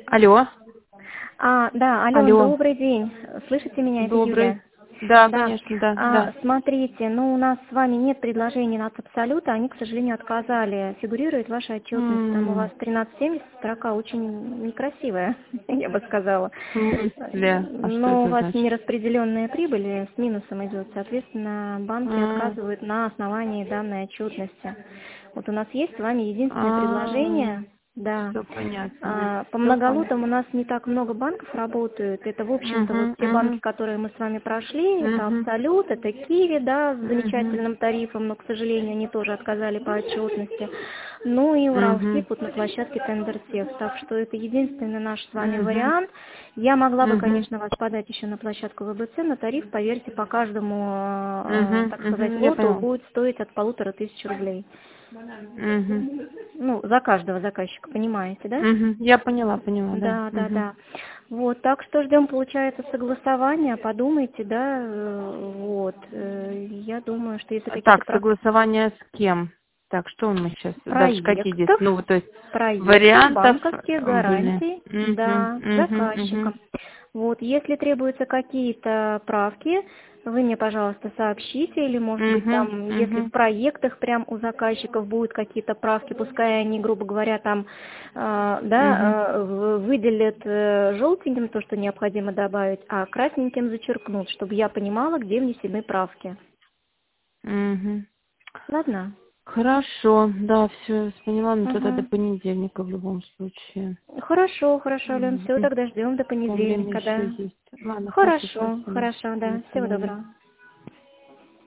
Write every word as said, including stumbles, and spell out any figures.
Алло. А, да, Ален, Алло. добрый день. Слышите меня, это Добрый. Юлия? Да, Да. конечно, да, А, да. смотрите, ну у нас с вами нет предложений от Абсолюта, они, к сожалению, отказали. Фигурирует ваша отчетность, там у вас М, тринадцать семьдесят, строка очень некрасивая, я бы сказала. В смысле? А что Но у это вас значит? нераспределенная прибыль с минусом идет, соответственно, банки А, отказывают на основании данной отчетности. Вот у нас есть с вами единственное а, предложение, да. Все понятно. А, По Все понятно. многолотам у нас не так много банков работают. Это, в общем-то, вот Угу, те банки, угу, которые мы с вами прошли. Это угу, Абсолют, это Киви, да, с угу, замечательным тарифом, но, к сожалению, они тоже отказали по отчетности. Ну и угу, Уралсиб вот на площадке Тендертех. Так что это единственный наш с вами угу, вариант. Я могла бы, угу, конечно, вас подать еще на площадку ВБЦ, но тариф, поверьте, по каждому, э, э, угу, так сказать, угу, я лоту поняла. будет стоить от полутора тысяч рублей. Угу, Ну, за каждого заказчика, понимаете, да? угу, я поняла, поняла, да. Да, да, Угу. да. Вот, так что ждем, получается, согласования, подумайте, да, э, вот. э, Я думаю, что если какие-то Так, про- согласование с кем? Так, что мы сейчас, дальше какие здесь, проектов, ну, то есть проектов, вариантов банковских э, были. гарантий, Угу, да, угу, угу. заказчикам. Вот, если требуются какие-то правки, вы мне, пожалуйста, сообщите, или, может быть, Угу, там, если в угу, проектах прям у заказчиков будут какие-то правки, пускай они, грубо говоря, там, э, угу, да, э, в- выделят э, желтеньким то, что необходимо добавить, а красненьким зачеркнут, чтобы я понимала, где внесены правки. угу. Ладно? Хорошо, да, все, поняла, но тогда до Угу. понедельника в любом случае. Хорошо, хорошо, Ален, все, Угу. тогда ждем до Там время понедельника, еще да. есть. Ладно, хорошо, Хорошо, спасибо. хорошо, До да. Всего свидания. доброго.